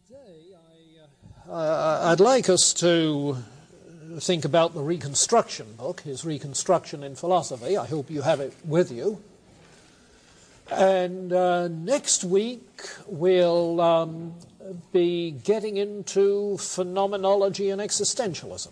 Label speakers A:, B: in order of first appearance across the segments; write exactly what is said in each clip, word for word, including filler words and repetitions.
A: Today, I, uh, I'd like us to think about the Reconstruction book, his Reconstruction in Philosophy. I hope you have it with you. And uh, next week, we'll um, be getting into phenomenology and existentialism.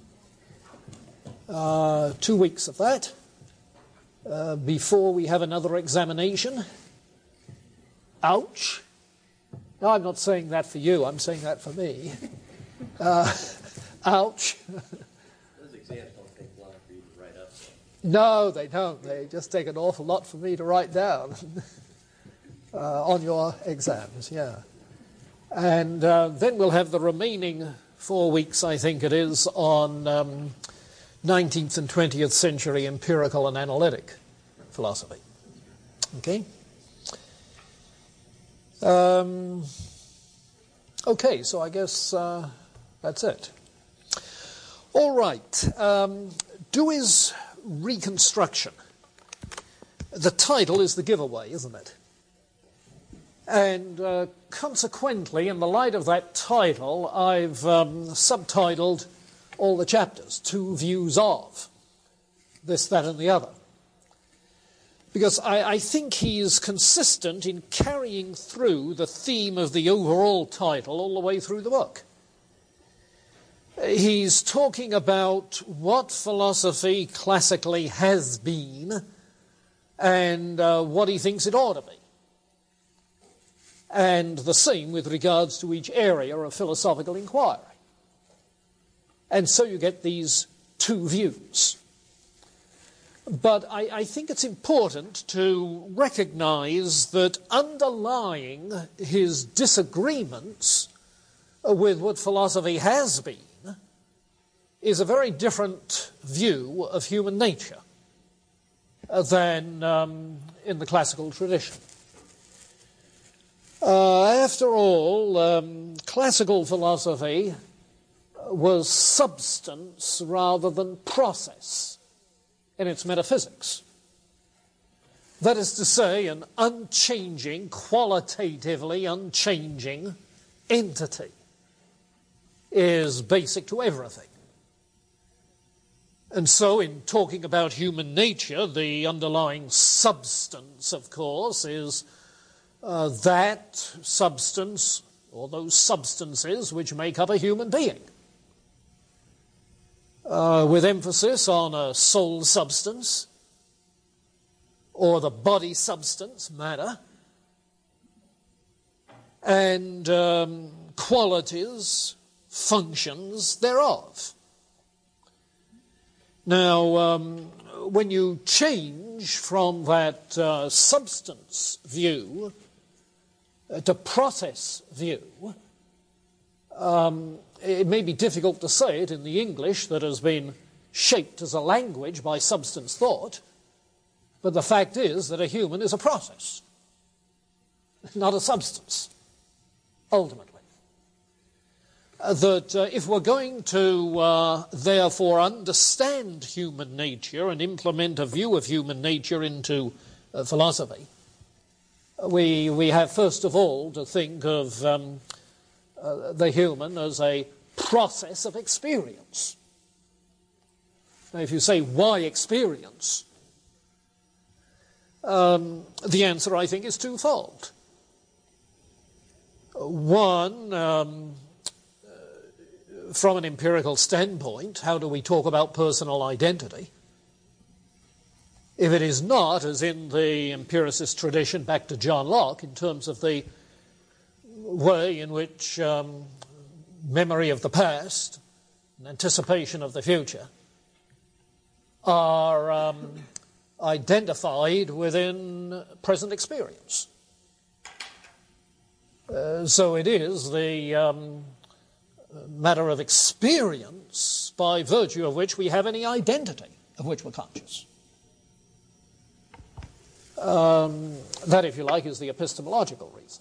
A: Uh, two weeks of that uh, before we have another examination. Ouch. No, I'm not saying that for you. I'm saying that for me. Uh, ouch.
B: Those exams don't take long for you to write up.
A: No, they don't. They just take an awful lot for me to write down uh, on your exams, yeah. And uh, then we'll have the remaining four weeks, I think it is, on um, nineteenth and twentieth century empirical and analytic philosophy. Okay? Um, okay, so I guess uh, that's it. All right. Um, Dewey's Reconstruction. The title is the giveaway, isn't it? And uh, consequently, in the light of that title, I've um, subtitled all the chapters, Two Views of, this, that, and the other. Because I, I think he is consistent in carrying through the theme of the overall title all the way through the book. He's talking about what philosophy classically has been and uh, what he thinks it ought to be. And the same with regards to each area of philosophical inquiry. And so you get these two views. But I, I think it's important to recognize that underlying his disagreements with what philosophy has been is a very different view of human nature than um, in the classical tradition. Uh, after all, um, classical philosophy was substance rather than process in its metaphysics. That is to say, an unchanging, qualitatively unchanging entity is basic to everything. And so in talking about human nature, the underlying substance, of course, is uh, that substance, or those substances which make up a human being. Uh, with emphasis on a soul substance, or the body substance, matter, and um, qualities, functions thereof. Now, um, when you change from that uh, substance view uh, to process view, um, it may be difficult to say it in the English that has been shaped as a language by substance thought, but the fact is that a human is a process, not a substance, ultimately. Uh, that uh, if we're going to, uh, therefore, understand human nature and implement a view of human nature into uh, philosophy, we, we have first of all to think of um, uh, the human as a process of experience. Now, if you say, why experience? Um, the answer, I think, is twofold. One, um, from an empirical standpoint, how do we talk about personal identity? If it is not, as in the empiricist tradition back to John Locke, in terms of the way in which um, memory of the past and anticipation of the future are um, identified within present experience. Uh, so it is the um, matter of experience by virtue of which we have any identity of which we're conscious. Um, that, if you like, is the epistemological reason.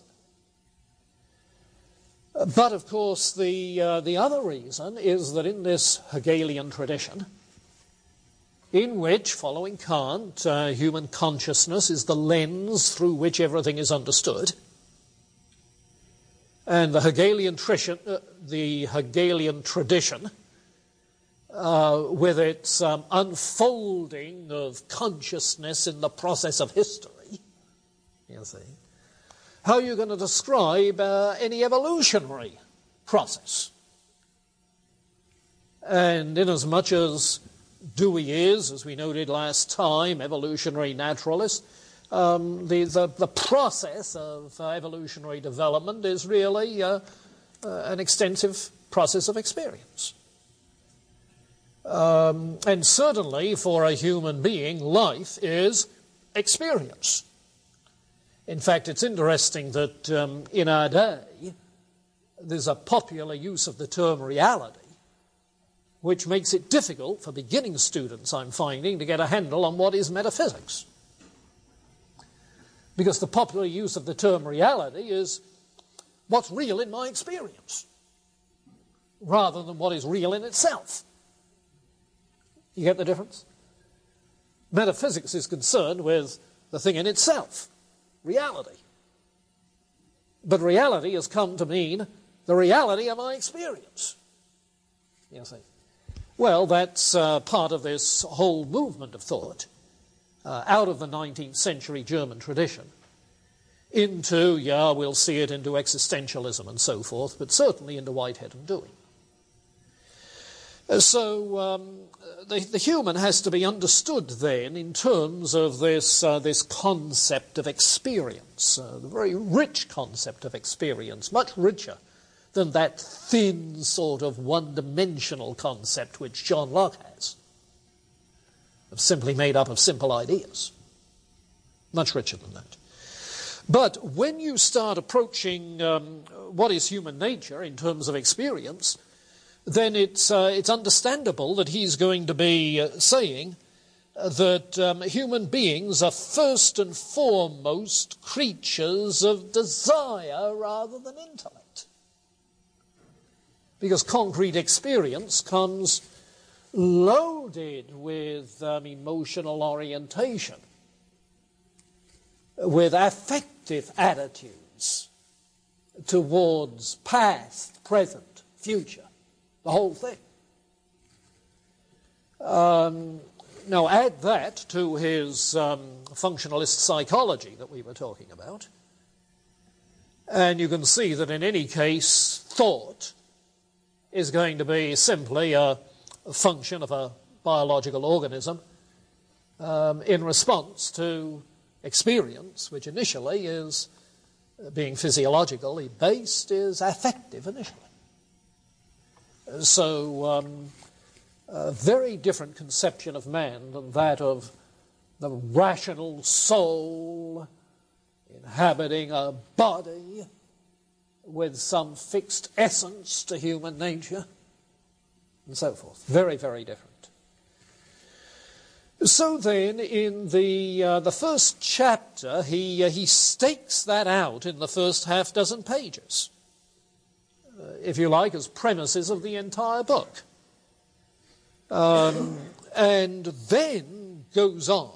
A: But, of course, the, uh, the other reason is that in this Hegelian tradition, in which, following Kant, uh, human consciousness is the lens through which everything is understood, And the Hegelian, tradition, uh, the Hegelian tradition, uh, with its um, unfolding of consciousness in the process of history, you see, how are you going to describe uh, any evolutionary process? And inasmuch as Dewey is, as we noted last time, evolutionary naturalist, um, the, the, the process of uh, evolutionary development is really uh, uh, an extensive process of experience. Um, and certainly for a human being, life is experience. In fact, it's interesting that um, in our day, there's a popular use of the term reality, which makes it difficult for beginning students, I'm finding, to get a handle on what is metaphysics. Because the popular use of the term reality is what's real in my experience, rather than what is real in itself. You get the difference? Metaphysics is concerned with the thing in itself, reality. But reality has come to mean the reality of my experience. You see? Well, that's uh, part of this whole movement of thought uh, out of the nineteenth century German tradition into, yeah, we'll see it into existentialism and so forth, but certainly into Whitehead and Dewey. Uh, so um, the, the human has to be understood then in terms of this, uh, this concept of experience, uh, the very rich concept of experience, much richer than that thin sort of one-dimensional concept which John Locke has, of simply made up of simple ideas. Much richer than that. But when you start approaching um, what is human nature in terms of experience, then it's, uh, it's understandable that he's going to be uh, saying uh, that um, human beings are first and foremost creatures of desire rather than intellect. Because concrete experience comes loaded with um, emotional orientation, with affective attitudes towards past, present, future, the whole thing. Um, now add that to his um, functionalist psychology that we were talking about, and you can see that in any case, thought is going to be simply a, a function of a biological organism um, in response to experience, which initially is, uh, being physiologically based, is affective initially. So um, a very different conception of man than that of the rational soul inhabiting a body with some fixed essence to human nature, and so forth. Very, very different. So then, in the uh, the first chapter, he uh, he stakes that out in the first half dozen pages, uh, if you like, as premises of the entire book, um, and then goes on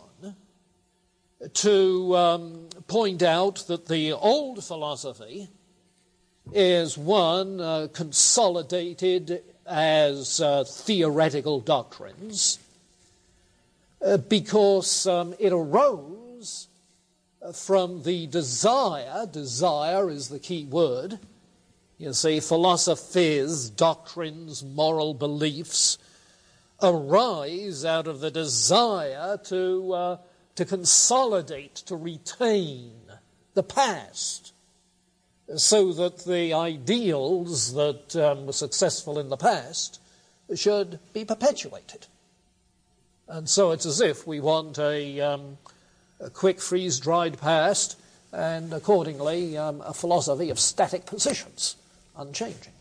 A: to um, point out that the old philosophy is one uh, consolidated as uh, theoretical doctrines uh, because um, it arose from the desire, desire is the key word, you see, philosophies, doctrines, moral beliefs arise out of the desire to, uh, to consolidate, to retain the past, so that the ideals that um, were successful in the past should be perpetuated. And so it's as if we want a, um, a quick freeze-dried past and accordingly um, a philosophy of static positions, unchanging.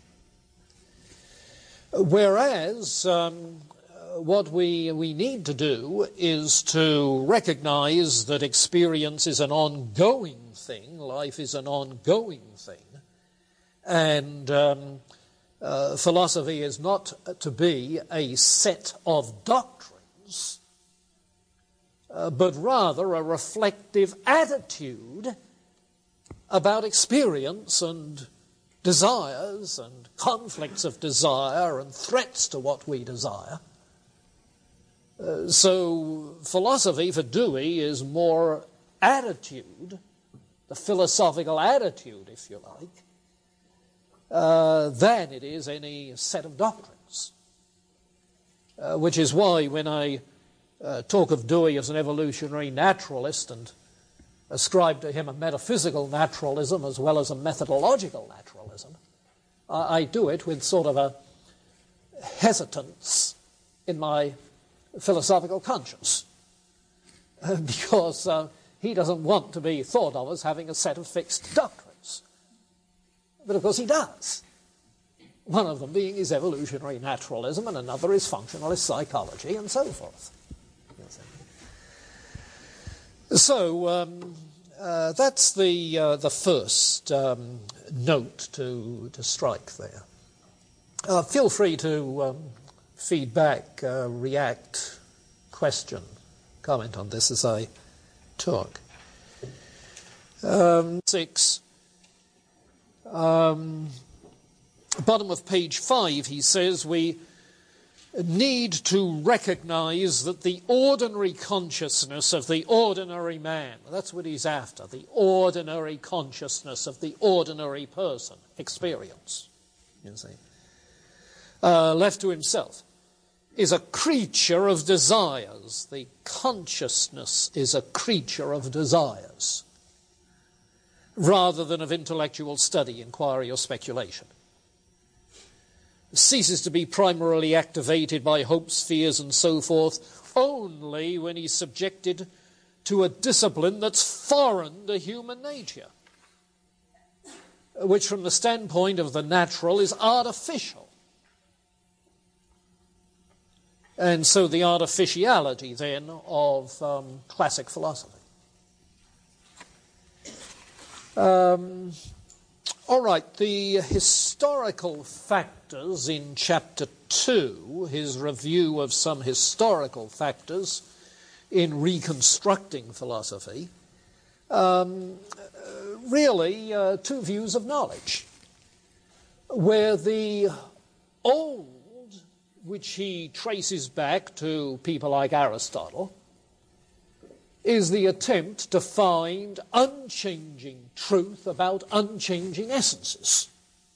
A: Whereas um, what we, we need to do is to recognize that experience is an ongoing thing, life is an ongoing thing, and um, uh, philosophy is not to be a set of doctrines, uh, but rather a reflective attitude about experience and desires and conflicts of desire and threats to what we desire. Uh, so philosophy for Dewey is more attitude, the philosophical attitude, if you like, uh, than it is any set of doctrines. Uh, which is why when I uh, talk of Dewey as an evolutionary naturalist and ascribe to him a metaphysical naturalism as well as a methodological naturalism, I, I do it with sort of a hesitance in my philosophical conscience, uh, because uh, he doesn't want to be thought of as having a set of fixed doctrines. But of course he does. One of them being his evolutionary naturalism, and another is functionalist psychology, and so forth. So um, uh, that's the uh, the first um, note to to strike there. Uh, feel free to um, feedback, uh, react, question, comment on this as I talk. Um, six. Um, bottom of page five, he says we need to recognize that the ordinary consciousness of the ordinary man, that's what he's after, the ordinary consciousness of the ordinary person, experience, you see, uh, left to himself, is a creature of desires. The consciousness is a creature of desires, rather than of intellectual study, inquiry, or speculation. Ceases to be primarily activated by hopes, fears, and so forth only when he's subjected to a discipline that's foreign to human nature, which from the standpoint of the natural is artificial. And so the artificiality then of um, classic philosophy. Um, all right, the historical factors in chapter two, his review of some historical factors in reconstructing philosophy, um, really uh, two views of knowledge, where the old, which he traces back to people like Aristotle, is the attempt to find unchanging truth about unchanging essences.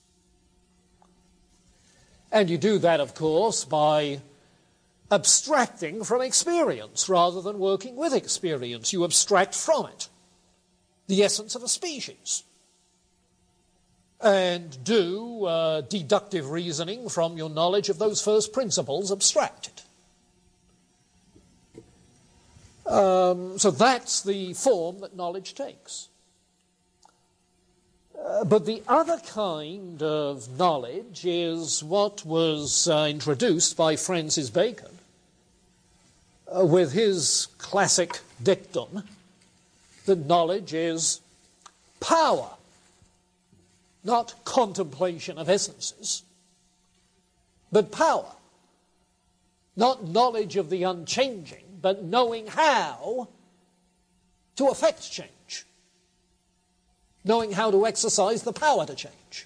A: And you do that, of course, by abstracting from experience rather than working with experience. You abstract from it the essence of a species and do uh, deductive reasoning from your knowledge of those first principles abstracted. Um, so that's the form that knowledge takes. Uh, but the other kind of knowledge is what was uh, introduced by Francis Bacon uh, with his classic dictum that knowledge is power, not contemplation of essences, but power, not knowledge of the unchanging, but knowing how to affect change, knowing how to exercise the power to change.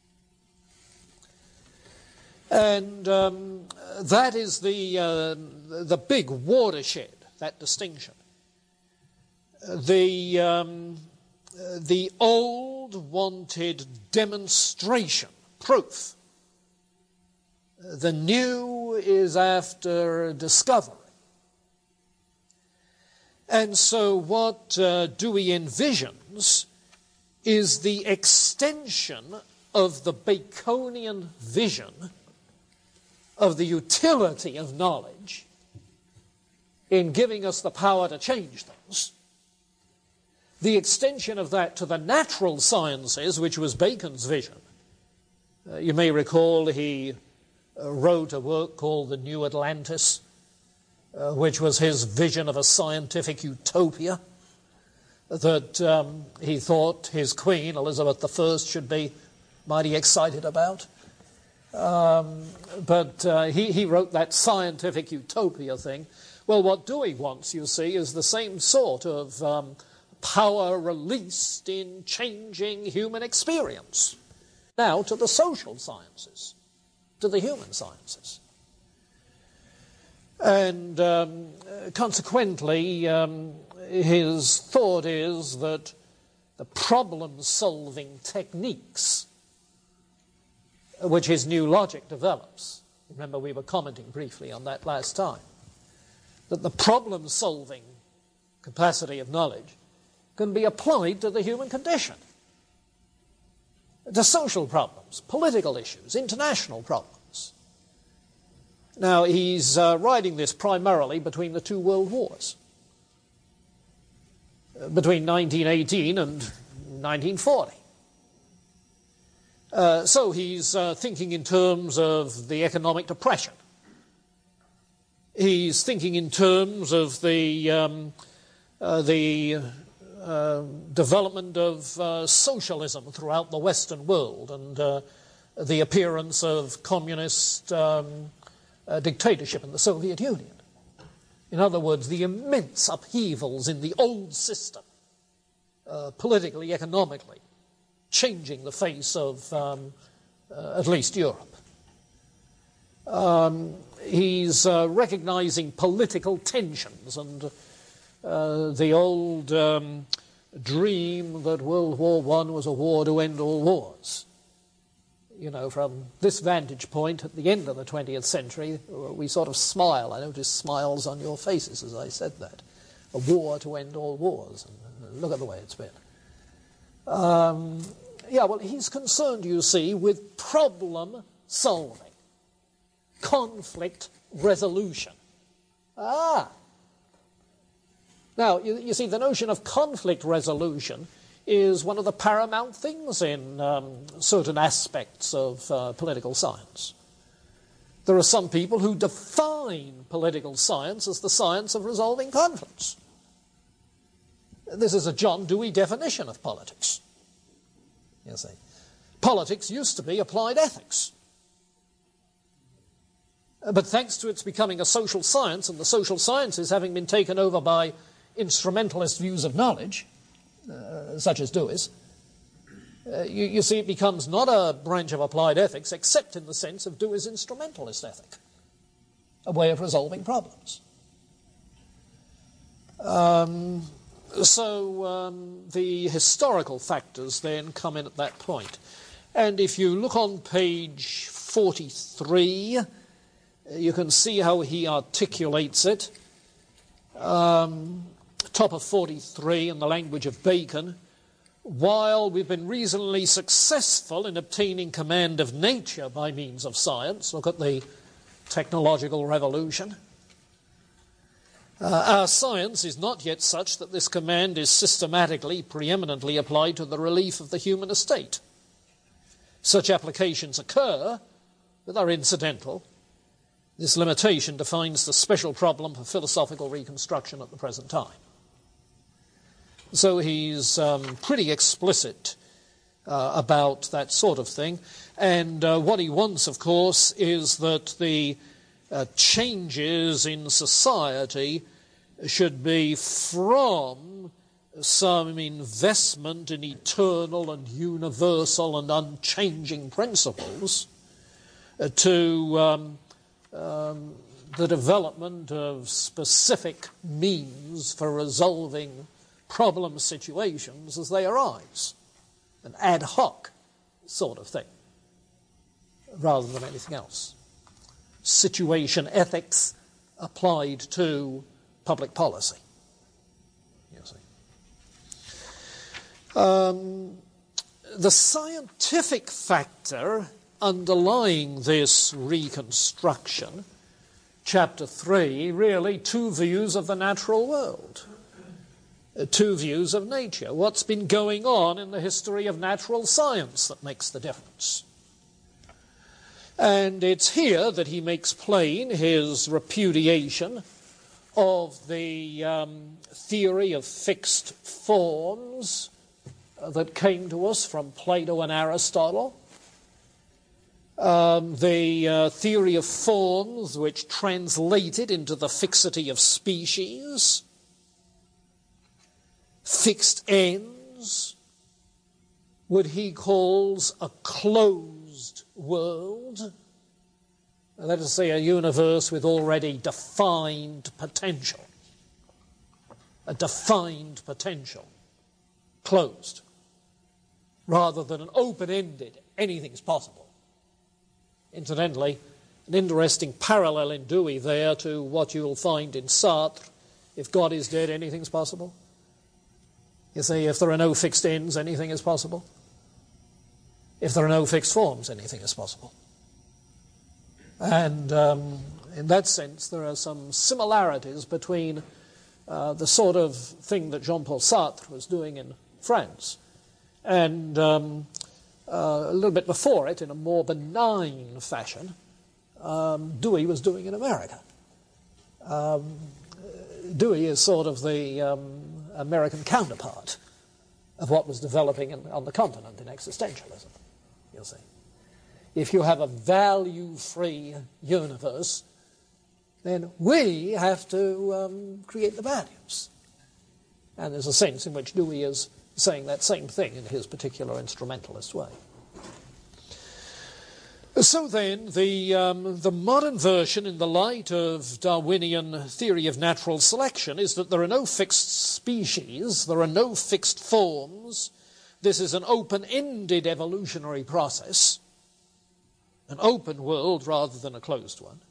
A: And um, that is the, uh, the big watershed, that distinction. The, um, the old wanted demonstration, proof. The new is after discovery. And so what uh, Dewey envisions is the extension of the Baconian vision of the utility of knowledge in giving us the power to change things, the extension of that to the natural sciences, which was Bacon's vision. Uh, you may recall he uh, wrote a work called The New Atlantis, uh, which was his vision of a scientific utopia that um, he thought his queen, Elizabeth the First, should be mighty excited about. Um, but uh, he, he wrote that scientific utopia thing. Well, what Dewey wants, you see, is the same sort of um, power released in changing human experience. Now to the social sciences, to the human sciences. And um, consequently, um, his thought is that the problem-solving techniques which his new logic develops, remember we were commenting briefly on that last time, that the problem-solving capacity of knowledge can be applied to the human condition, to social problems, political issues, international problems. Now, he's uh, writing this primarily between the two world wars, uh, between nineteen eighteen and nineteen forty. Uh, so he's uh, thinking in terms of the economic depression. He's thinking in terms of the, um, uh, the uh, development of uh, socialism throughout the Western world and uh, the appearance of communist um, uh, dictatorship in the Soviet Union. In other words, the immense upheavals in the old system, uh, politically, economically, changing the face of um, uh, at least Europe. Um, he's uh, recognizing political tensions and uh, the old um, dream that World War One was a war to end all wars. You know, from this vantage point at the end of the twentieth century, we sort of smile. I noticed smiles on your faces as I said that. A war to end all wars. And look at the way it's been. Um, yeah, well, he's concerned, you see, with problem solving, conflict resolution. Ah! Now, you, you see, the notion of conflict resolution is one of the paramount things in um, certain aspects of uh, political science. There are some people who define political science as the science of resolving conflicts. This is a John Dewey definition of politics. You see, politics used to be applied ethics. But thanks to its becoming a social science and the social sciences having been taken over by instrumentalist views of knowledge, uh, such as Dewey's, uh, you, you see it becomes not a branch of applied ethics except in the sense of Dewey's instrumentalist ethic, a way of resolving problems. Um... So um, the historical factors then come in at that point. And if you look on page forty-three, you can see how he articulates it. Um, top of forty-three in the language of Bacon. While we've been reasonably successful in obtaining command of nature by means of science, look at the technological revolution, Uh, our science is not yet such that this command is systematically, preeminently applied to the relief of the human estate. Such applications occur, but are incidental. This limitation defines the special problem for philosophical reconstruction at the present time. So he's um, pretty explicit uh, about that sort of thing. And uh, what he wants, of course, is that the uh, changes in society should be from some investment in eternal and universal and unchanging principles uh, to um, um, the development of specific means for resolving problem situations as they arise, an ad hoc sort of thing, rather than anything else. Situation ethics applied to public policy, you see. Um, the scientific factor underlying this reconstruction, chapter three, really two views of the natural world, uh, two views of nature. What's been going on in the history of natural science that makes the difference. And it's here that he makes plain his repudiation of the um, theory of fixed forms uh, that came to us from Plato and Aristotle, um, the uh, theory of forms which translated into the fixity of species, fixed ends, what he calls a closed world, that is to say, a universe with already defined potential. A defined potential, closed, rather than an open-ended, anything's possible. Incidentally, an interesting parallel in Dewey there to what you'll find in Sartre. If God is dead, anything's possible. You see, if there are no fixed ends, anything is possible. If there are no fixed forms, anything is possible. And um, in that sense, there are some similarities between uh, the sort of thing that Jean-Paul Sartre was doing in France and um, uh, a little bit before it, in a more benign fashion, um, Dewey was doing in America. Um, Dewey is sort of the um, American counterpart of what was developing in, on the continent in existentialism, you'll see. If you have a value-free universe, then we have to um, create the values. And there's a sense in which Dewey is saying that same thing in his particular instrumentalist way. So then, the, um, the modern version in the light of Darwinian theory of natural selection is that there are no fixed species, there are no fixed forms. This is an open-ended evolutionary process, an open world rather than a closed one.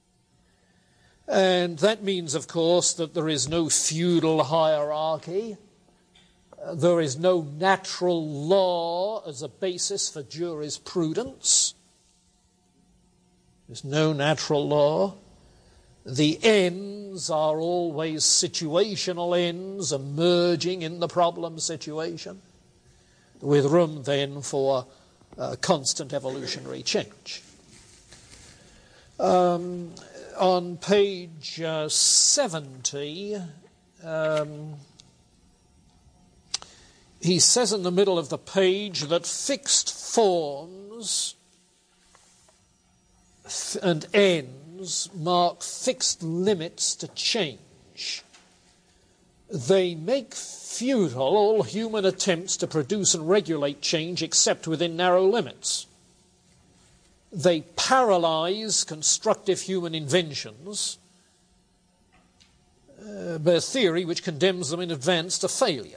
A: And that means, of course, that there is no feudal hierarchy. Uh, there is no natural law as a basis for jurisprudence. There's no natural law. The ends are always situational ends emerging in the problem situation, with room then for uh, constant evolutionary change. Um, on page uh, seventy, um, he says in the middle of the page that fixed forms and ends mark fixed limits to change. They make futile all human attempts to produce and regulate change except within narrow limits. They paralyze constructive human inventions uh, by a theory which condemns them in advance to failure.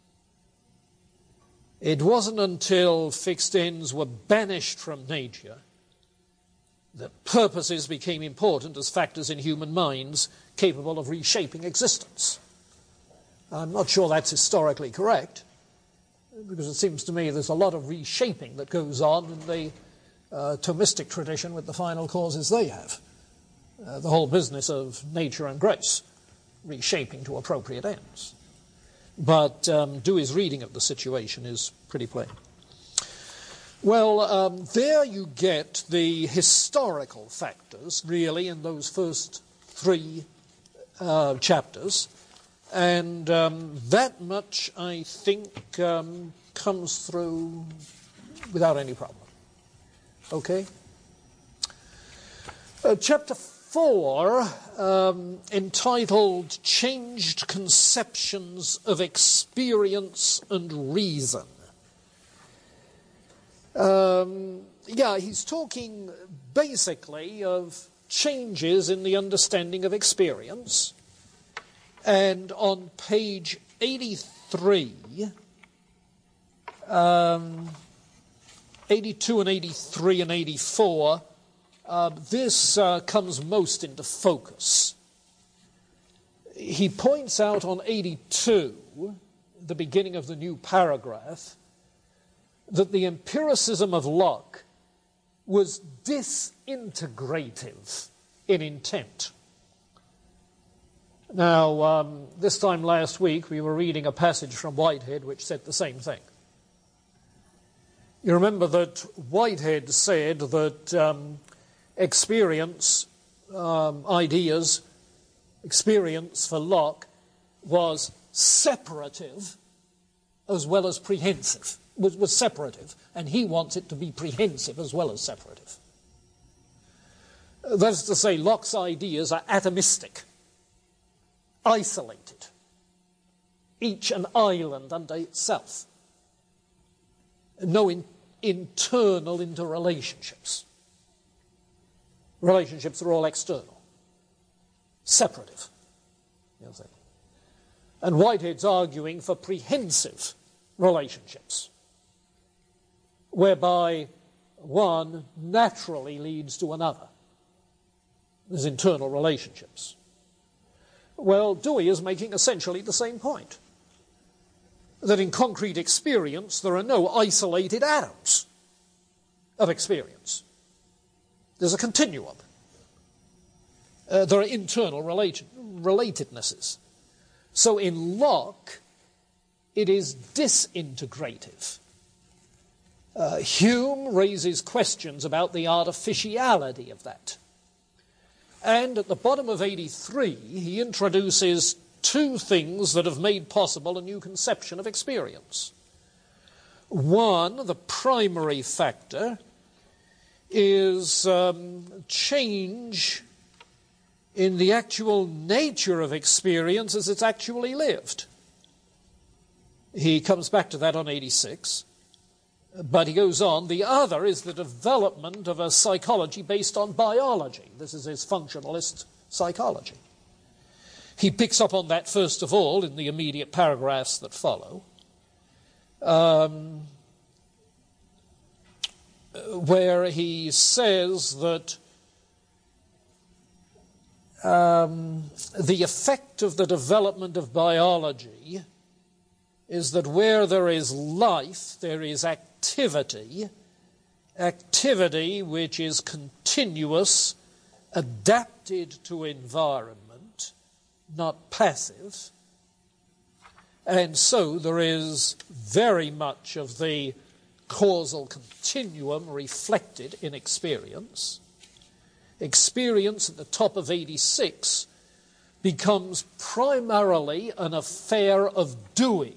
A: It wasn't until fixed ends were banished from nature that purposes became important as factors in human minds capable of reshaping existence. I'm not sure that's historically correct, because it seems to me there's a lot of reshaping that goes on in the uh, Thomistic tradition with the final causes they have. Uh, the whole business of nature and grace, reshaping to appropriate ends. But um, Dewey's reading of the situation is pretty plain. Well, um, there you get the historical factors, really, in those first three uh, chapters. And um, that much, I think, um, comes through without any problem. Okay? Uh, chapter four, um, entitled Changed Conceptions of Experience and Reason. Um, yeah, he's talking basically of changes in the understanding of experience. And on page eighty-three, um, eighty-two and eighty-three and eighty-four, uh, this uh, comes most into focus. He points out on eighty-two, the beginning of the new paragraph, that the empiricism of Locke was disintegrative in intent. Now, um, this time last week, we were reading a passage from Whitehead which said the same thing. You remember that Whitehead said that um, experience, um, ideas, experience for Locke was separative as well as prehensive. Was, was separative, and he wants it to be prehensive as well as separative. That is to say, Locke's ideas are atomistic, isolated, each an island unto itself. no in, internal interrelationships. Relationships are all external, separative. You see. And Whitehead's arguing for prehensive relationships, whereby one naturally leads to another. There's internal relationships. Well, Dewey is making essentially the same point, that in concrete experience there are no isolated atoms of experience. There's a continuum. Uh, there are internal relation, relatednesses. So in Locke, it is disintegrative. Uh, Hume raises questions about the artificiality of that. And at the bottom of eighty-three, he introduces two things that have made possible a new conception of experience. One, the primary factor, is um, change in the actual nature of experience as it's actually lived. He comes back to that on eighty-six, but he goes on. The other is the development of a psychology based on biology. This is his functionalist psychology. He picks up on that first of all in the immediate paragraphs that follow, um, where he says that um, the effect of the development of biology is that where there is life, there is activity, activity which is continuous, adapted to environment, not passive. And so there is very much of the causal continuum reflected in experience. Experience at the top of eighty-six becomes primarily an affair of doing.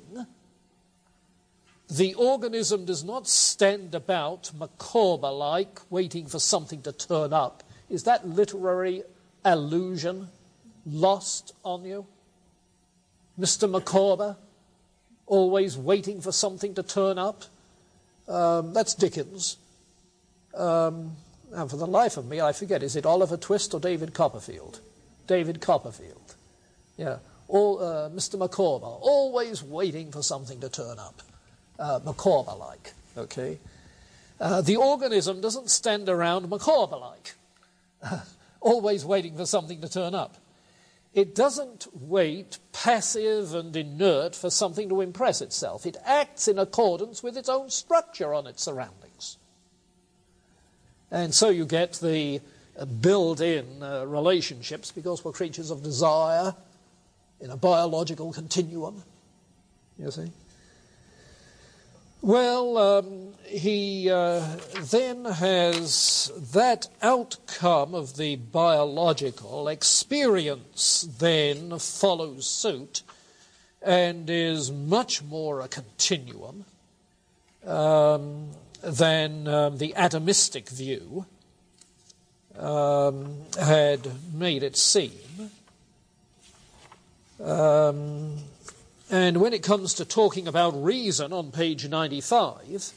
A: The organism does not stand about Micawber-like, waiting for something to turn up. Is that literary allusion lost on you? Mister Micawber, always waiting for something to turn up? Um, that's Dickens. Um, and for the life of me, I forget, is it Oliver Twist or David Copperfield? David Copperfield. Yeah. All, uh, Mister Micawber, always waiting for something to turn up. Uh, Micawber-like, okay? Uh, the organism doesn't stand around Micawber-like, always waiting for something to turn up. It doesn't wait, passive and inert, for something to impress itself. It acts in accordance with its own structure on its surroundings. And so you get the uh, built-in uh, relationships, because we're creatures of desire in a biological continuum, you see. Well, um, he uh, then has that outcome of the biological. Experience then follows suit and is much more a continuum um, than um, the atomistic view um, had made it seem. Um, And when it comes to talking about reason on page ninety-five,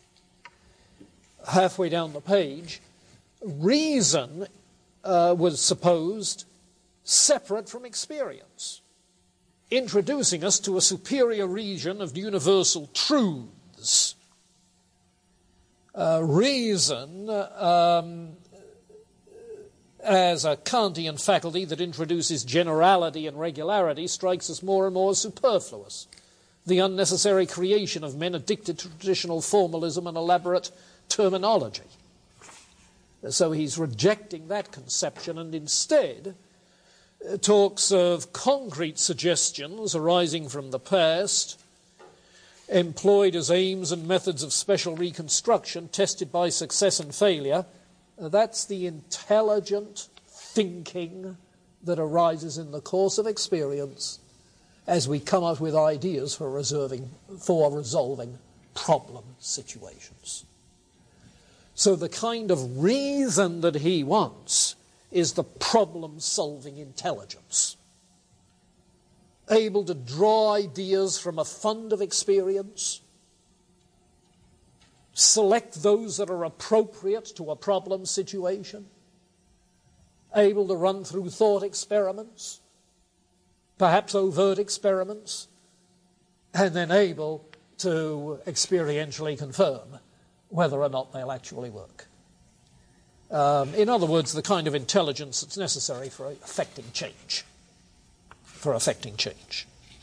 A: halfway down the page, reason uh, was supposed separate from experience, introducing us to a superior region of universal truths. Uh, reason, um, as a Kantian faculty that introduces generality and regularity, strikes us more and more superfluous. The unnecessary creation of men addicted to traditional formalism and elaborate terminology. So he's rejecting that conception and instead uh, talks of concrete suggestions arising from the past, employed as aims and methods of special reconstruction, tested by success and failure. That's the intelligent thinking that arises in the course of experience as we come up with ideas for reserving, for resolving problem situations. So the kind of reason that he wants is the problem-solving intelligence, able to draw ideas from a fund of experience select those that are appropriate to a problem situation, able to run through thought experiments, perhaps overt experiments, and then able to experientially confirm whether or not they'll actually work. Um, in other words, the kind of intelligence that's necessary for affecting change. For affecting change.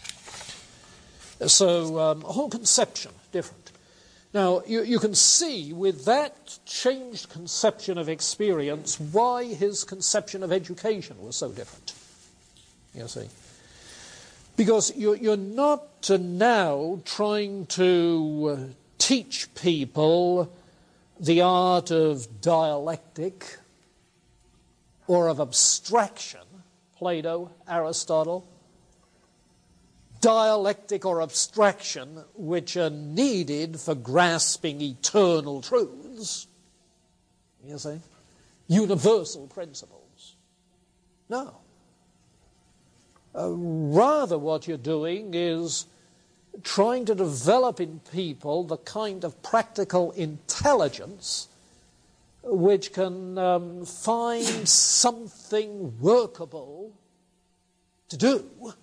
A: So, um, whole conception different. Now, you, you can see with that changed conception of experience why his conception of education was so different. You see. Because you're, you're not uh, now trying to uh, teach people the art of dialectic or of abstraction, Plato, Aristotle, dialectic or abstraction which are needed for grasping eternal truths, you see, universal principles. No. Uh, rather what you're doing is trying to develop in people the kind of practical intelligence which can um, find something workable to do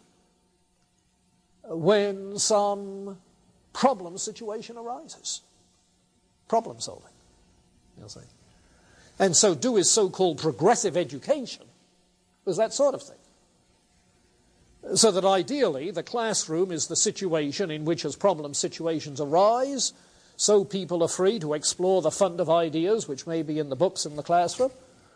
A: when some problem situation arises. Problem solving, you'll see. And so do his so-called progressive education was that sort of thing. So that ideally the classroom is the situation in which as problem situations arise, so people are free to explore the fund of ideas which may be in the books in the classroom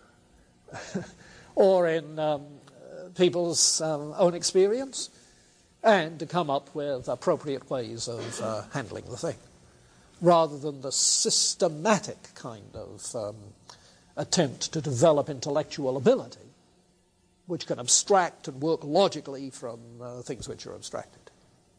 A: or in um, people's um, own experience, and to come up with appropriate ways of uh, handling the thing, rather than the systematic kind of um, attempt to develop intellectual ability, which can abstract and work logically from uh, things which are abstracted.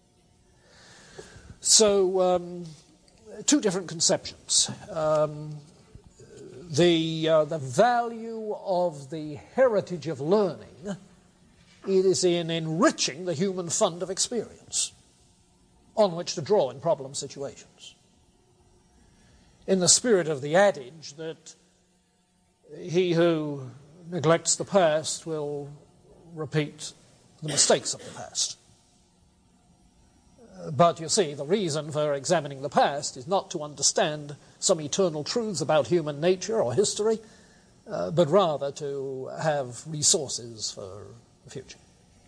A: So, um, two different conceptions. Um, the, uh, the value of the heritage of learning, it is in enriching the human fund of experience on which to draw in problem situations. In the spirit of the adage that he who neglects the past will repeat the mistakes of the past. Uh, but you see, the reason for examining the past is not to understand some eternal truths about human nature or history, uh, but rather to have resources for the future.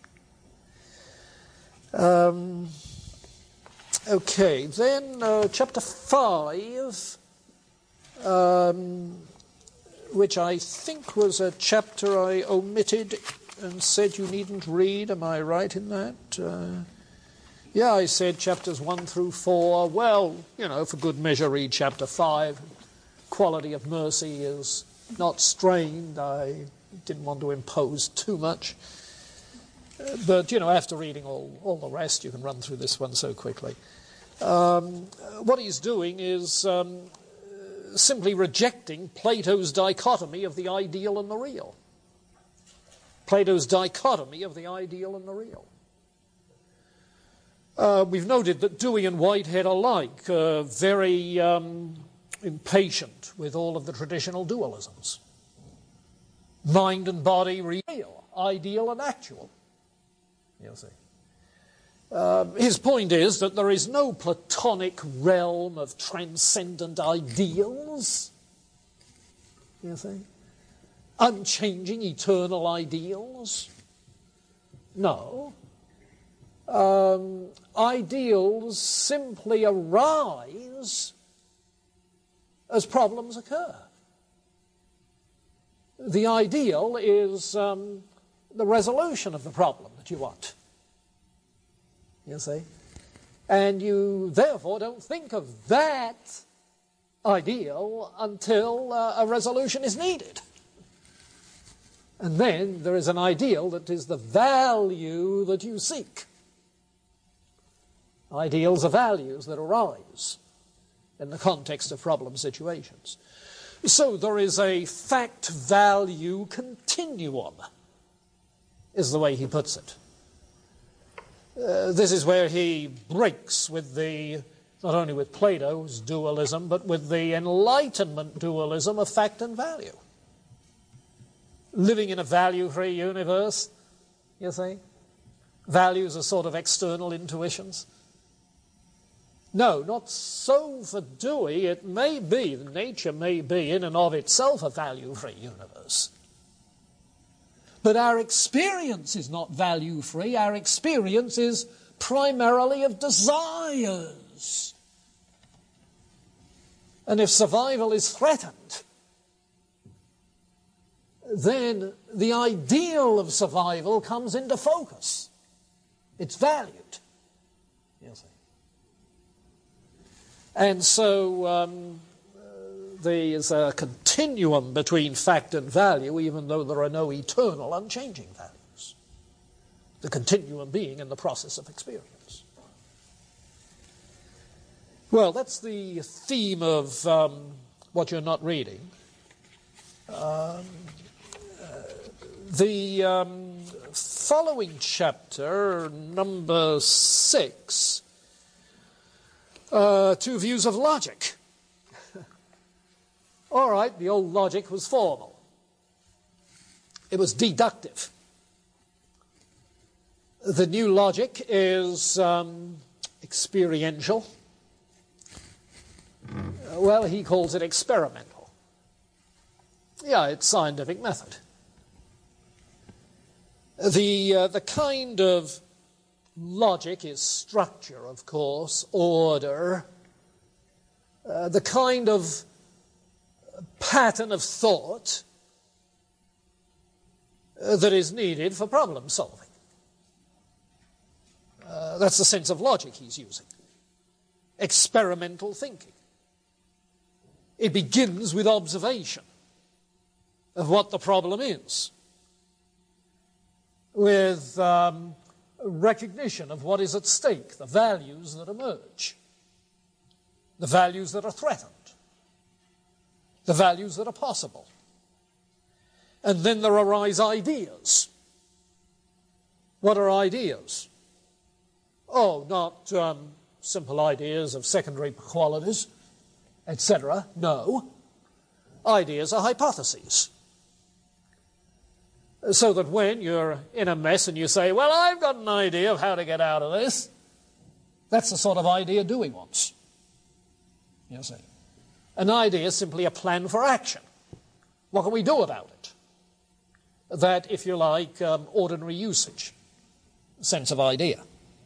A: Um, okay, then uh, chapter five, um, which I think was a chapter I omitted and said you needn't read. Am I right in that? Uh, yeah, I said chapters one through four. Well, you know, for good measure, read chapter five. Quality of mercy is not strained. I didn't want to impose too much. Uh, but, you know, after reading all, all the rest, you can run through this one so quickly. Um, what he's doing is um, simply rejecting Plato's dichotomy of the ideal and the real. Plato's dichotomy of the ideal and the real. Uh, we've noted that Dewey and Whitehead alike are very um, impatient with all of the traditional dualisms. Mind and body, real, ideal and actual. You'll see. Uh, his point is that there is no Platonic realm of transcendent ideals. You see? Unchanging, eternal ideals. No. Um, ideals simply arise as problems occur. The ideal is um, the resolution of the problem that you want. You see? And you therefore don't think of that ideal until uh, a resolution is needed. And then there is an ideal that is the value that you seek. Ideals are values that arise in the context of problem situations. So there is a fact-value continuum, is the way he puts it. Uh, this is where he breaks with the not only with Plato's dualism, but with the Enlightenment dualism of fact and value. Living in a value-free universe, you see? Values are sort of external intuitions. No, not so for Dewey. It may be, nature may be in and of itself a value-free universe. But our experience is not value-free. Our experience is primarily of desires. And if survival is threatened, then the ideal of survival comes into focus. It's valued. You see. And so um, there's a continuum between fact and value, even though there are no eternal, unchanging values. The continuum being in the process of experience. Well, that's the theme of um, what you're not reading. Um, uh, the um, following chapter, number six, uh, two views of logic. All right, the old logic was formal. It was deductive. The new logic is um, experiential. Well, he calls it experimental. Yeah, it's scientific method. The, uh, the kind of logic is structure, of course, order, uh, the kind of pattern of thought uh, that is needed for problem solving. Uh, that's the sense of logic he's using. Experimental thinking. It begins with observation of what the problem is, with um, recognition of what is at stake, the values that emerge, the values that are threatened, the values that are possible. And then there arise ideas. What are ideas? Oh, not um, simple ideas of secondary qualities, et cetera. No. Ideas are hypotheses. So that when you're in a mess and you say, well, I've got an idea of how to get out of this, that's the sort of idea Dewey wants. You see. An idea is simply a plan for action. What can we do about it? That, if you like, um, ordinary usage, sense of idea.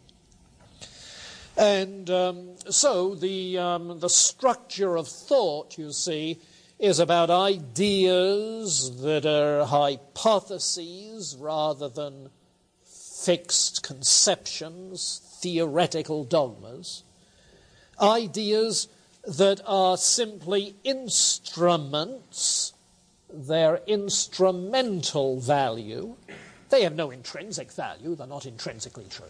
A: And um, so the, um, the structure of thought, you see, is about ideas that are hypotheses rather than fixed conceptions, theoretical dogmas. Ideas that are simply instruments, their instrumental value. They have no intrinsic value, they're not intrinsically true.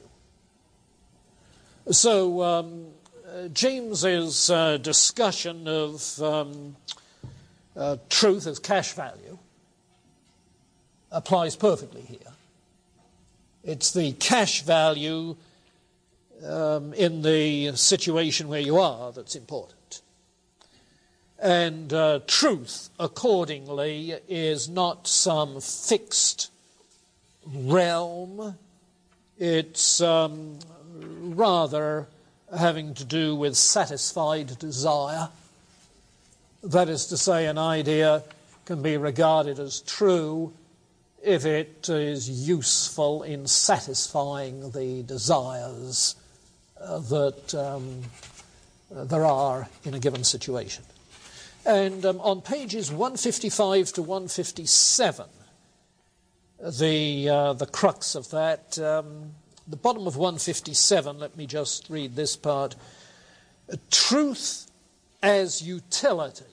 A: So um, uh, James's uh, discussion of um, uh, truth as cash value applies perfectly here. It's the cash value um, in the situation where you are that's important. And uh, truth, accordingly, is not some fixed realm. It's um, rather having to do with satisfied desire. That is to say, an idea can be regarded as true if it is useful in satisfying the desires uh, that um, there are in a given situation. And um, on pages one fifty-five to one fifty-seven, the, uh, the crux of that, um, the bottom of one fifty-seven, let me just read this part. Truth as utility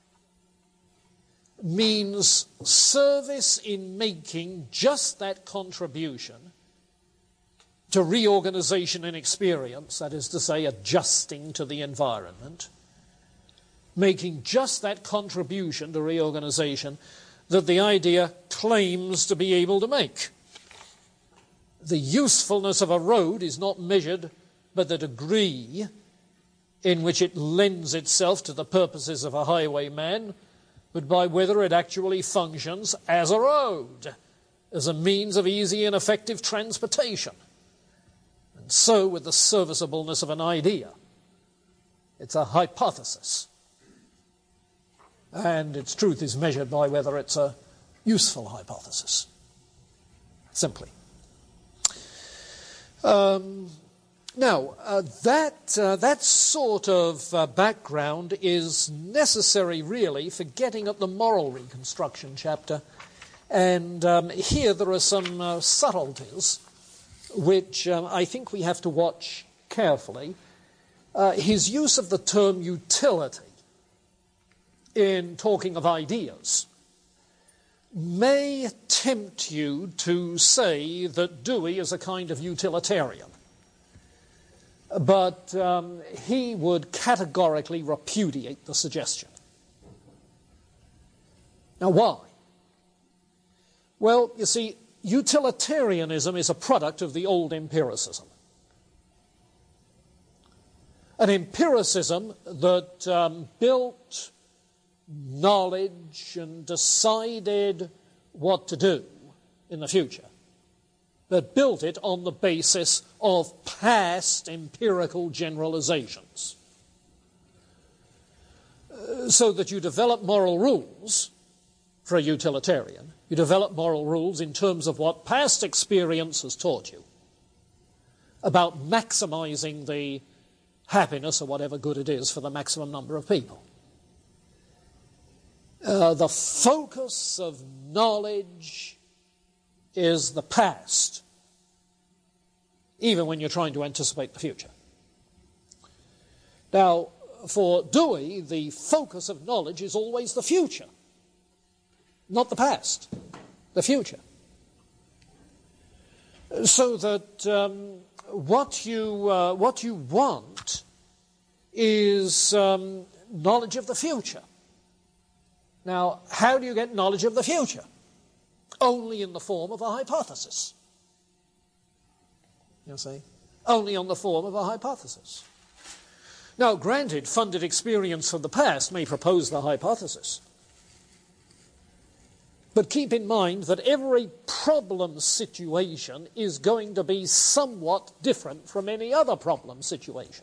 A: means service in making just that contribution to reorganization and experience, that is to say, adjusting to the environment, making just that contribution to reorganization that the idea claims to be able to make. The usefulness of a road is not measured by the degree in which it lends itself to the purposes of a highwayman, but by whether it actually functions as a road, as a means of easy and effective transportation. And so with the serviceableness of an idea. It's a hypothesis. And its truth is measured by whether it's a useful hypothesis. Simply. Um, now, uh, that, uh, that sort of uh, background is necessary, really, for getting at the moral reconstruction chapter. And um, here there are some uh, subtleties which um, I think we have to watch carefully. Uh, his use of the term utility in talking of ideas may tempt you to say that Dewey is a kind of utilitarian. But um, he would categorically repudiate the suggestion. Now, why? Well, you see, utilitarianism is a product of the old empiricism. An empiricism that um, built knowledge and decided what to do in the future, but built it on the basis of past empirical generalizations. Uh, so that you develop moral rules for a utilitarian. You develop moral rules in terms of what past experience has taught you about maximizing the happiness or whatever good it is for the maximum number of people. Uh, the focus of knowledge is the past, even when you're trying to anticipate the future. Now, for Dewey, the focus of knowledge is always the future, not the past, the future. So that um, what you uh, what you want is um, knowledge of the future. Now, how do you get knowledge of the future? Only in the form of a hypothesis. You see? Only on the form of a hypothesis. Now, granted, funded experience from the past may propose the hypothesis. But keep in mind that every problem situation is going to be somewhat different from any other problem situation.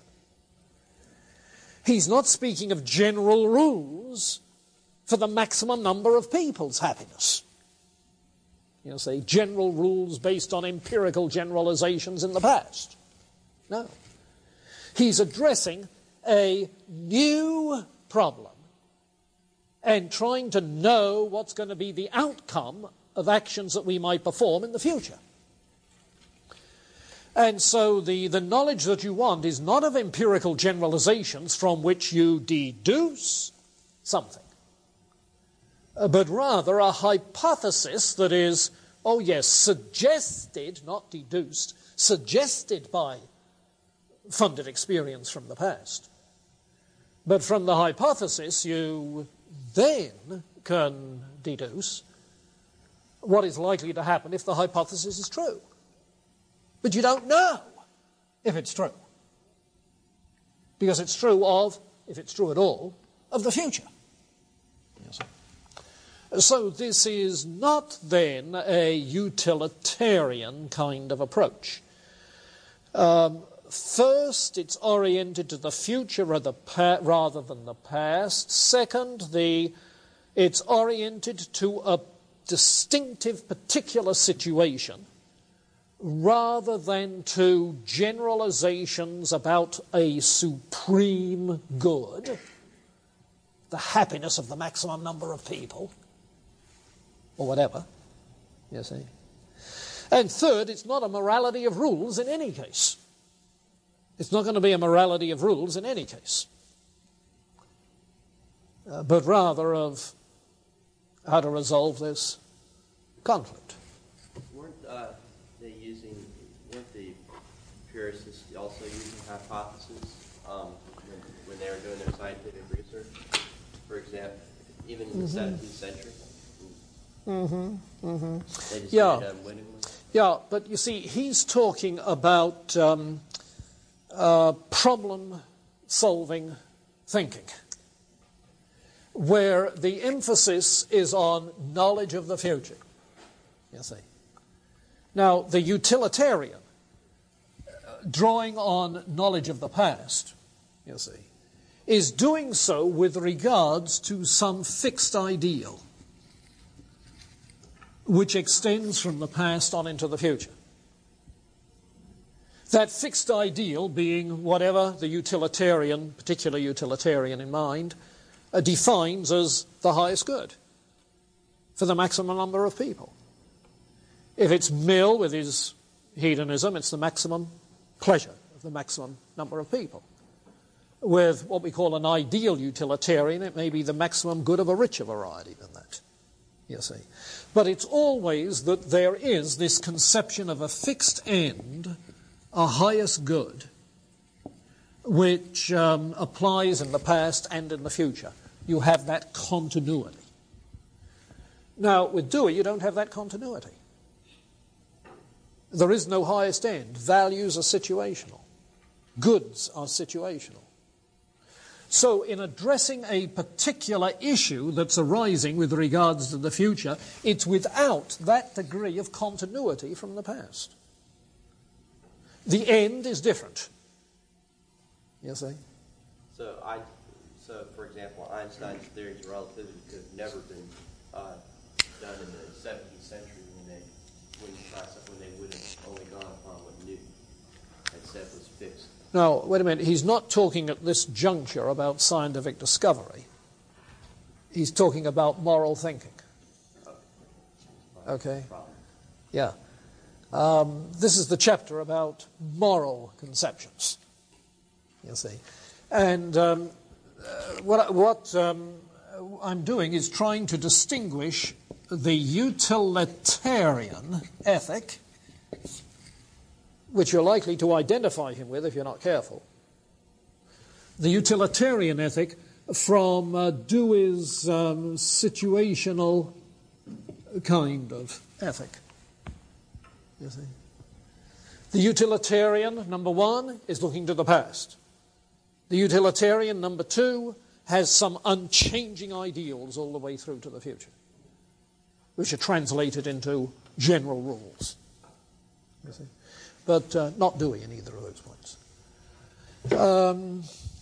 A: He's not speaking of general rules for the maximum number of people's happiness. You see, general rules based on empirical generalizations in the past. No. He's addressing a new problem and trying to know what's going to be the outcome of actions that we might perform in the future. And so the, the knowledge that you want is not of empirical generalizations from which you deduce something, but rather a hypothesis that is, oh yes, suggested, not deduced, suggested by funded experience from the past. But from the hypothesis, you then can deduce what is likely to happen if the hypothesis is true. But you don't know if it's true. Because it's true of, if it's true at all, of the future. Yes. So this is not then a utilitarian kind of approach. Um, first, it's oriented to the future or the pa- rather than the past. Second, the, it's oriented to a distinctive particular situation rather than to generalizations about a supreme good, the happiness of the maximum number of people, or whatever, you see. And third, it's not a morality of rules in any case. It's not going to be a morality of rules in any case, uh, but rather of how to resolve this conflict.
B: Weren't uh, they using, weren't the empiricists also using hypotheses um, when, when they were doing their scientific research? For example, even in the mm-hmm. seventeenth century?
A: Mm-hmm, mm-hmm.
B: They just
A: yeah.
B: did it unwittingly?
A: Yeah, but you see, he's talking about um, uh, problem problem-solving thinking, where the emphasis is on knowledge of the future, you see. Now, the utilitarian, drawing on knowledge of the past, you see, is doing so with regards to some fixed ideal which extends from the past on into the future. That fixed ideal being whatever the utilitarian, particular utilitarian in mind, uh, defines as the highest good for the maximum number of people. If it's Mill with his hedonism, it's the maximum pleasure of the maximum number of people. With what we call an ideal utilitarian, it may be the maximum good of a richer variety than that, you see. But it's always that there is this conception of a fixed end, a highest good, which um, applies in the past and in the future. You have that continuity. Now, with Dewey, you don't have that continuity. There is no highest end. Values are situational. Goods are situational. So in addressing a particular issue that's arising with regards to the future, it's without that degree of continuity from the past. The end is different. You see?
B: So, I, so for example, Einstein's theories of relativity could have never been uh, done in the seventeenth century when they when, when they would have only gone upon what Newton had said was fixed.
A: Now, wait a minute. He's not talking at this juncture about scientific discovery. He's talking about moral thinking. Okay? Yeah. Um, this is the chapter about moral conceptions, you see. And um, uh, what, what um, I'm doing is trying to distinguish the utilitarian ethic, which you're likely to identify him with if you're not careful, the utilitarian ethic from uh, Dewey's um, situational kind of ethic. You see? The utilitarian, number one, is looking to the past. The utilitarian, number two, has some unchanging ideals all the way through to the future, which are translated into general rules. You see? But uh, not Dewey in either of those points. Um,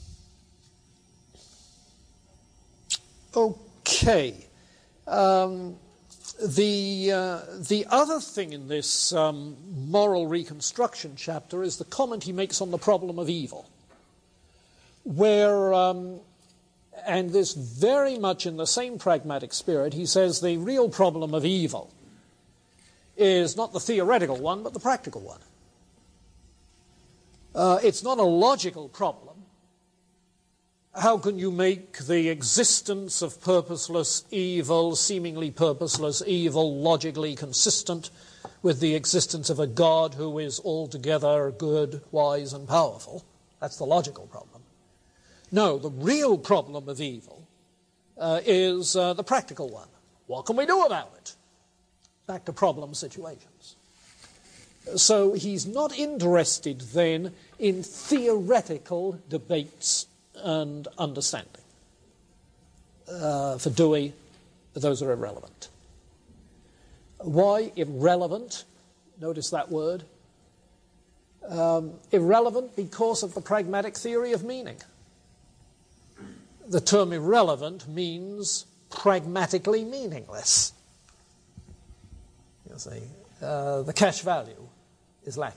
A: okay. Um, the, uh, the other thing in this um, moral reconstruction chapter is the comment he makes on the problem of evil, where, um, and this very much in the same pragmatic spirit, he says the real problem of evil is not the theoretical one, but the practical one. Uh, it's not a logical problem. How can you make the existence of purposeless evil, seemingly purposeless evil, logically consistent with the existence of a God who is altogether good, wise, and powerful? That's the logical problem. No, the real problem of evil uh, is uh, the practical one. What can we do about it? Back to problem situations. So he's not interested then in theoretical debates and understanding. Uh, for Dewey, those are irrelevant. Why irrelevant? Notice that word. Um, irrelevant because of the pragmatic theory of meaning. The term irrelevant means pragmatically meaningless. You see, uh, the cash value is lacking.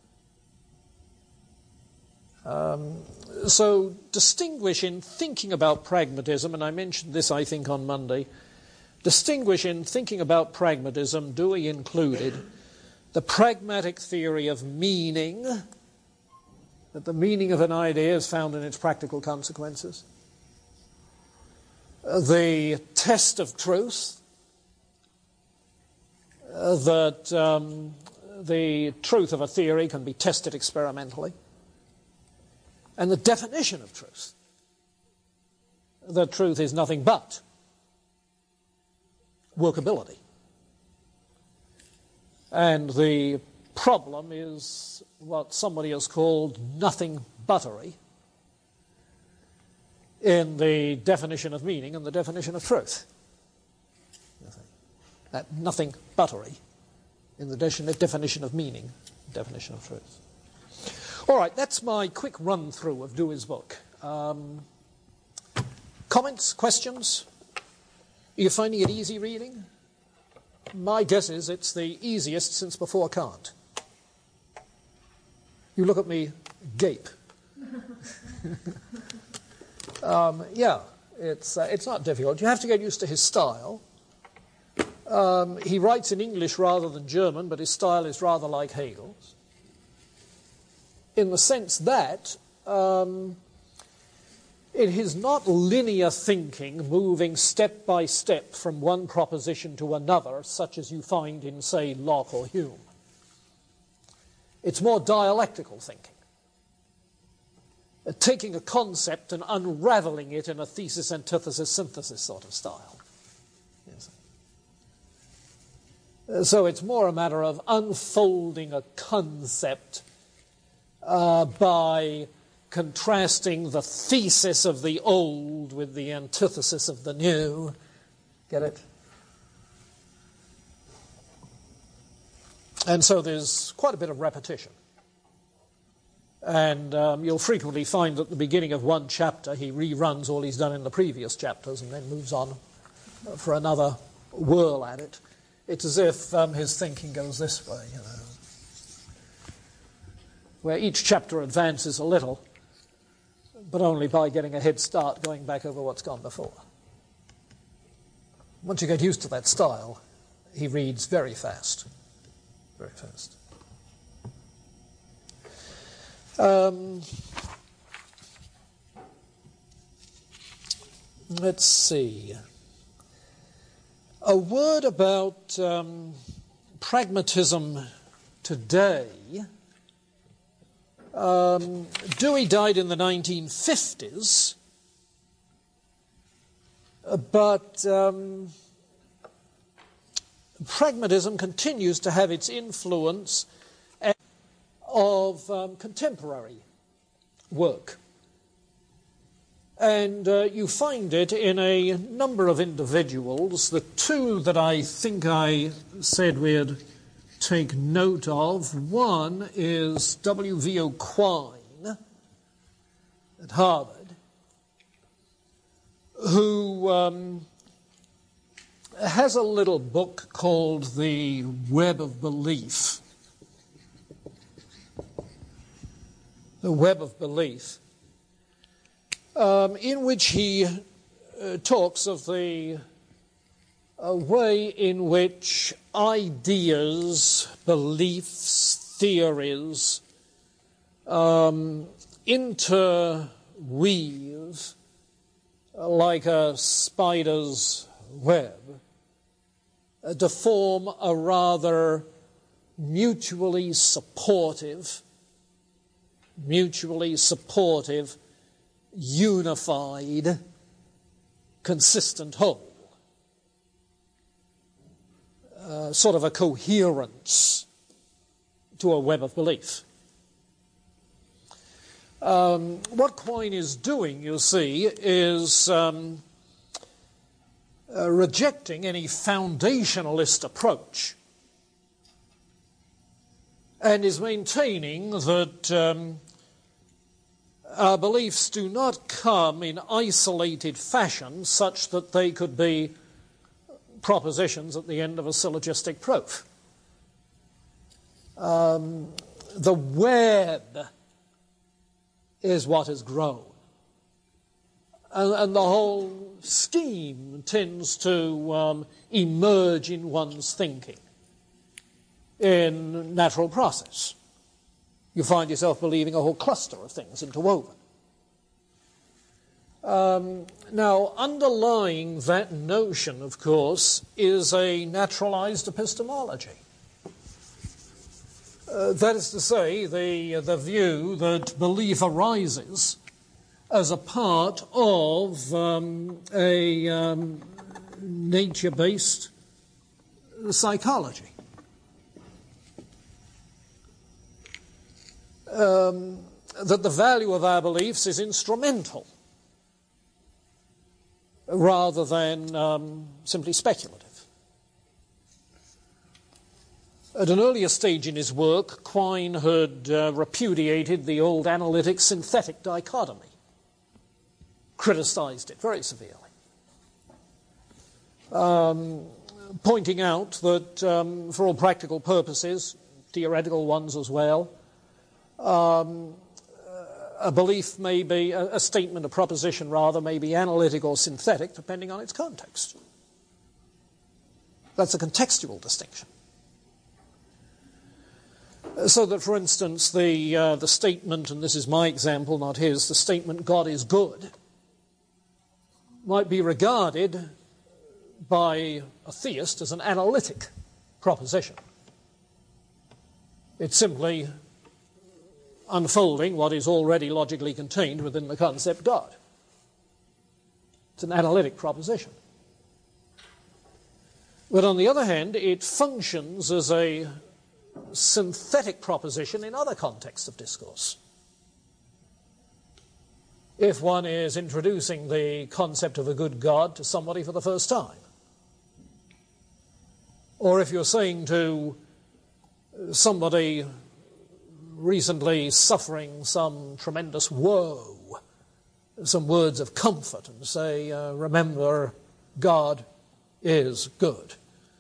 A: Um, so distinguish in thinking about pragmatism, and I mentioned this, I think, on Monday, distinguish in thinking about pragmatism, Dewey included, the pragmatic theory of meaning, that the meaning of an idea is found in its practical consequences, the test of truth, uh, that um, the truth of a theory can be tested experimentally, and the definition of truth, that truth is nothing but workability. And the problem is what somebody has called nothing buttery, in the definition of meaning and the definition of truth. That nothing buttery in the definition of meaning, definition of truth. All right, that's my quick run-through of Dewey's book. Um, comments, questions? Are you finding it easy reading? My guess is it's the easiest since before Kant. You look at me, gape. um, yeah, it's, uh, it's not difficult. You have to get used to his style. Um, he writes in English rather than German, but his style is rather like Hegel's, in the sense that um, it is not linear thinking moving step by step from one proposition to another, such as you find in, say, Locke or Hume. It's more dialectical thinking, uh, taking a concept and unraveling it in a thesis, antithesis, synthesis sort of style. Yes. So it's more a matter of unfolding a concept uh, by contrasting the thesis of the old with the antithesis of the new. Get it? And so there's quite a bit of repetition. And um, you'll frequently find at the beginning of one chapter he reruns all he's done in the previous chapters and then moves on for another whirl at it. It's as if um, his thinking goes this way, you know, where each chapter advances a little, but only by getting a head start going back over what's gone before. Once you get used to that style, he reads very fast, very fast. Um, let's see. A word about um, pragmatism today. Um, Dewey died in the nineteen fifties, but um, pragmatism continues to have its influence of um, contemporary work. And uh, you find it in a number of individuals. The two that I think I said we'd take note of, one is W V O Quine at Harvard, who um, has a little book called The Web of Belief. The Web of Belief. Um, in which he uh, talks of the uh, way in which ideas, beliefs, theories um, interweave uh, like a spider's web uh, to form a rather mutually supportive, mutually supportive unified, consistent whole. Uh, sort of a coherence to a web of belief. Um, what Quine is doing, you see, is um, uh, rejecting any foundationalist approach and is maintaining that um, our beliefs do not come in isolated fashion such that they could be propositions at the end of a syllogistic proof. Um, the web is what has grown. And, and the whole scheme tends to um, emerge in one's thinking in natural process. You find yourself believing a whole cluster of things interwoven. Um, now, underlying that notion, of course, is a naturalized epistemology. Uh, that is to say, the, the view that belief arises as a part of um, a um, nature-based psychology. Um, that the value of our beliefs is instrumental rather than um, simply speculative. At an earlier stage in his work, Quine had uh, repudiated the old analytic-synthetic dichotomy, criticized it very severely, um, pointing out that um, for all practical purposes, theoretical ones as well, um, a belief may be, a, a statement, a proposition rather, may be analytic or synthetic depending on its context. That's a contextual distinction. So that, for instance, the, uh, the statement, and this is my example, not his, the statement, God is good, might be regarded by a theist as an analytic proposition. It's simply unfolding what is already logically contained within the concept God. It's an analytic proposition. But on the other hand, it functions as a synthetic proposition in other contexts of discourse. If one is introducing the concept of a good God to somebody for the first time, or if you're saying to somebody recently suffering some tremendous woe some words of comfort and say, uh, remember, God is good.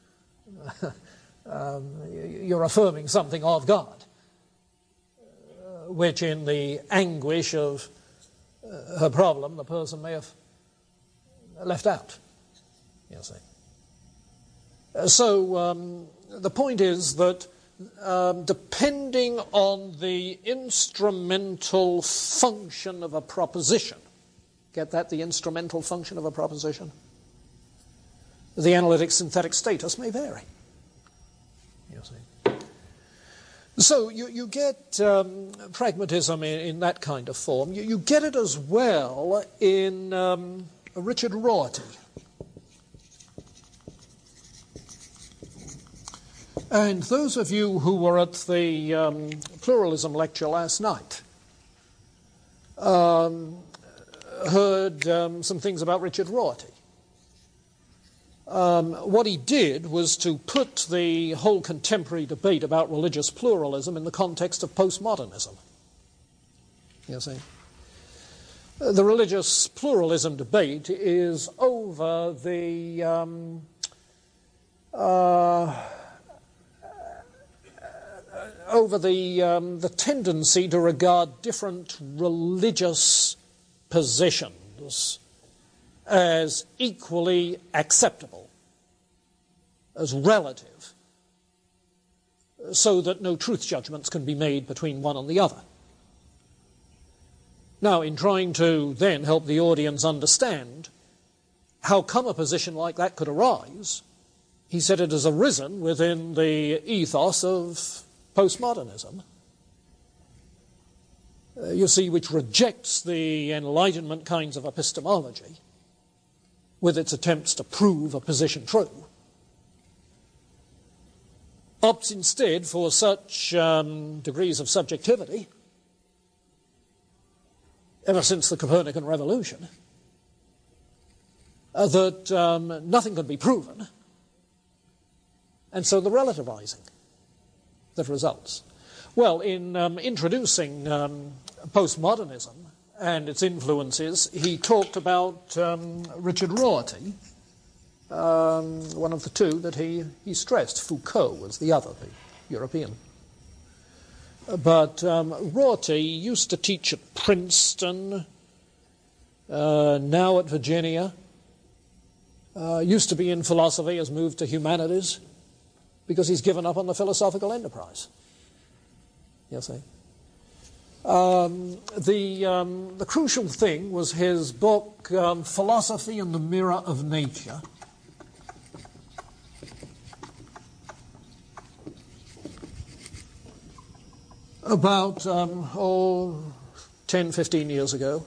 A: um, you're affirming something of God, uh, which in the anguish of uh, her problem, the person may have left out, you see. Uh, so um, the point is that Um, depending on the instrumental function of a proposition, get that, the instrumental function of a proposition, the analytic synthetic status may vary. You see. So you, you get um, pragmatism in, in that kind of form. You, you get it as well in um, Richard Rorty. And those of you who were at the um, pluralism lecture last night um, heard um, some things about Richard Rorty. Um, what he did was to put the whole contemporary debate about religious pluralism in the context of postmodernism. You see? The religious pluralism debate is over the um, uh, over the, um, the tendency to regard different religious positions as equally acceptable, as relative, so that no truth judgments can be made between one and the other. Now, in trying to then help the audience understand how come a position like that could arise, he said it has arisen within the ethos of postmodernism, uh, you see, which rejects the Enlightenment kinds of epistemology with its attempts to prove a position true, opts instead for such um, degrees of subjectivity ever since the Copernican revolution uh, that um, nothing can be proven, and so the relativizing that results. Well, in um, introducing um, postmodernism and its influences, he talked about um, Richard Rorty, um, one of the two that he, he stressed. Foucault was the other, the European. But um, Rorty used to teach at Princeton, uh, now at Virginia, uh, used to be in philosophy, has moved to humanities, because he's given up on the philosophical enterprise. You see. Um, the, um, the crucial thing was his book, um, Philosophy and the Mirror of Nature. About, um, oh, ten, fifteen years ago,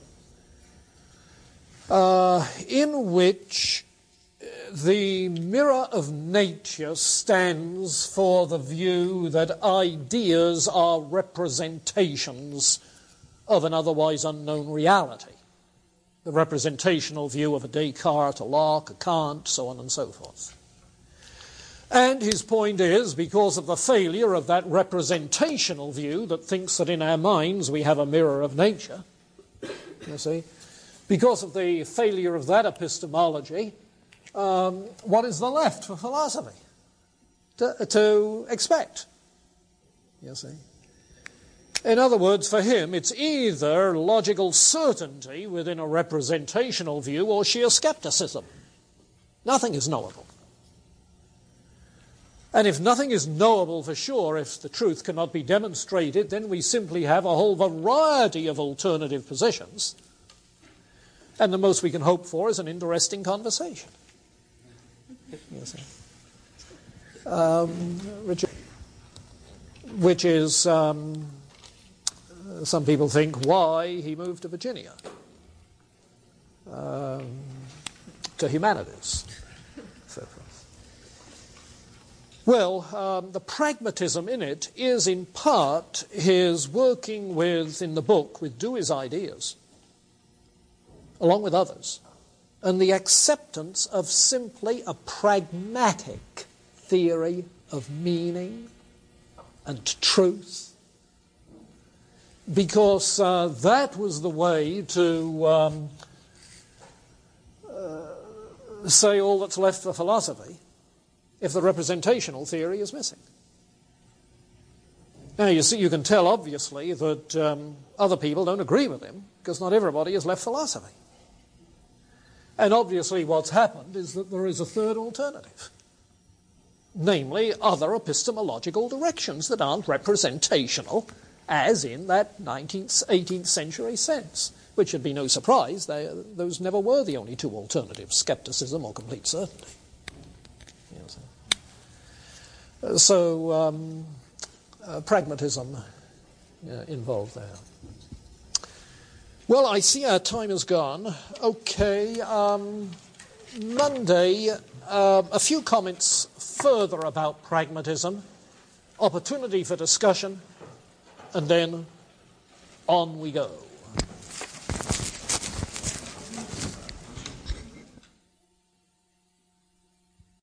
A: uh, in which the mirror of nature stands for the view that ideas are representations of an otherwise unknown reality. the representational view of a Descartes, a Locke, a Kant, so on and so forth. And his point is, because of the failure of that representational view that thinks that in our minds we have a mirror of nature, you see, because of the failure of that epistemology, um, what is there left for philosophy to, to expect? You see. In other words, for him, it's either logical certainty within a representational view or sheer skepticism. Nothing is knowable. And if nothing is knowable for sure, if the truth cannot be demonstrated, then we simply have a whole variety of alternative positions. And the most we can hope for is an interesting conversation. Yes, um, Richard, which is, um, some people think, why he moved to Virginia, um, to humanities. So forth. Well, um, the pragmatism in it is in part his working with, in the book, with Dewey's ideas, along with others, and the acceptance of simply a pragmatic theory of meaning and truth, because uh, that was the way to um, uh, say all that's left for philosophy if the representational theory is missing. Now, you see, you can tell, obviously, that um, other people don't agree with him, because not everybody has left philosophy. And obviously what's happened is that there is a third alternative, namely other epistemological directions that aren't representational, as in that nineteenth, eighteenth century sense, which would be no surprise. They, those never were the only two alternatives, skepticism or complete certainty. Yes. So, um, uh, pragmatism uh, involved there. Well, I see our time is gone. Okay, um, Monday, uh, a few comments further about pragmatism, opportunity for discussion, and then on we go.